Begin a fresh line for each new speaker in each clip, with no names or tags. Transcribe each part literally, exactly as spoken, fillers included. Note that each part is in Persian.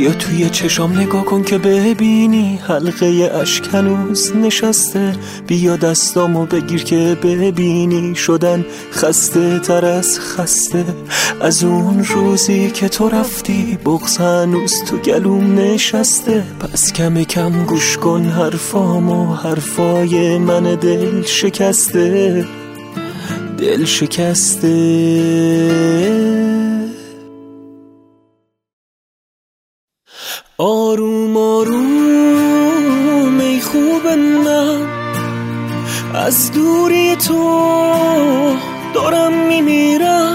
بیا توی چشام نگاه کن که ببینی حلقه اشک هنوز نشسته. بیا دستامو بگیر که ببینی شدن خسته تر از خسته. از اون روزی که تو رفتی بغض هنوز تو گلوم نشسته. پس کم کم گوش کن حرفامو، حرفای من دل شکسته، دل شکسته. آروم آروم ای خوب من، از دوری تو دارم میمیرم.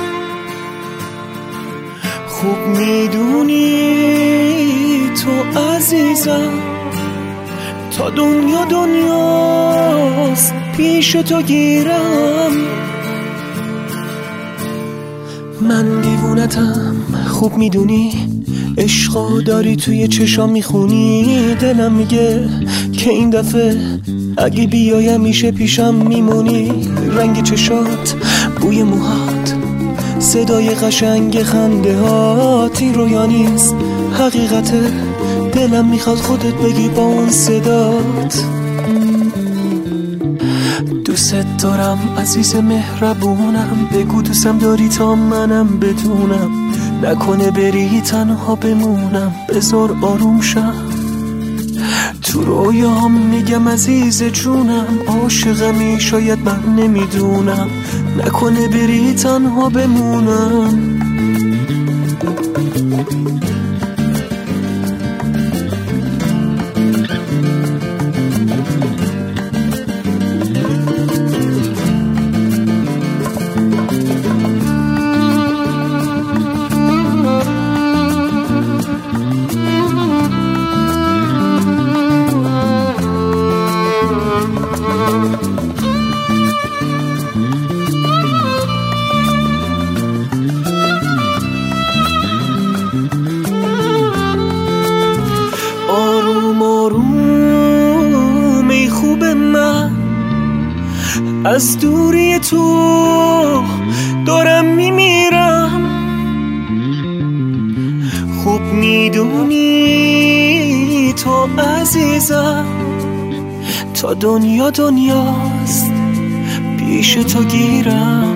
خوب میدونی تو عزیزم، تا دنیا دنیاست پیش تو گیرم. من دیوونتم خوب میدونی، عشقا داری توی چشام میخونی. دلم میگه که این دفعه اگه بیایم میشه پیشم میمونی. رنگ چشات، بوی موهات، صدای قشنگ خنده هات، این رویا نیست حقیقته. دلم میخواد خودت بگی با اون صدات. دوست دارم عزیز مهربونم، بگو دوستم داری تا منم بدونم. نکنه بری تنها بمونم، بذار آروم شم. تو رویام میگم عزیز جونم، عاشقمی شاید من نمیدونم. نکنه بری تنها بمونم. از دوری تو دارم میمیرم. خوب میدونی تو عزیزم، تا دنیا دنیاست پیش تو گیرم.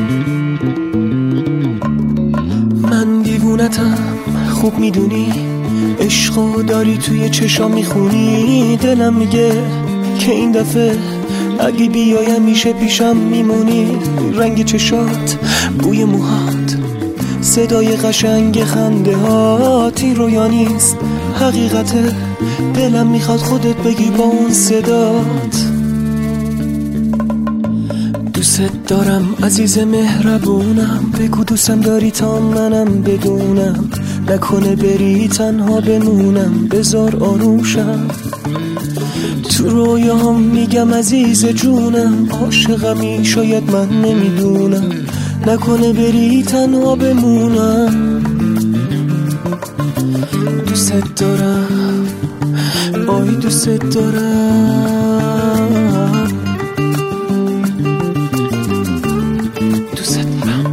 من دیوونتم خوب میدونی، عشقو داری توی چشام میخونی. دلم میگه که این دفعه اگه بیایم میشه پیشم میمونی. رنگ چشات، بوی موهات، صدای قشنگ خنده هات، این رویا نیست حقیقته. دلم میخواد خودت بگی با اون صدات. دوست دارم عزیز مهربونم، بگو دوستم داری تا منم بدونم. نکنه بری تنها بمونم، بذار آروم شم. تو رویام میگم عزیز جونم، عاشقمی شاید من نمیدونم. نکنه بری تنها بمونم. دوست دارم، آی دوست دارم، دوست دارم.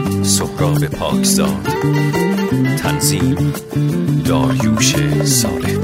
سهراب پاکزاد، تنظیم داریوش صالح.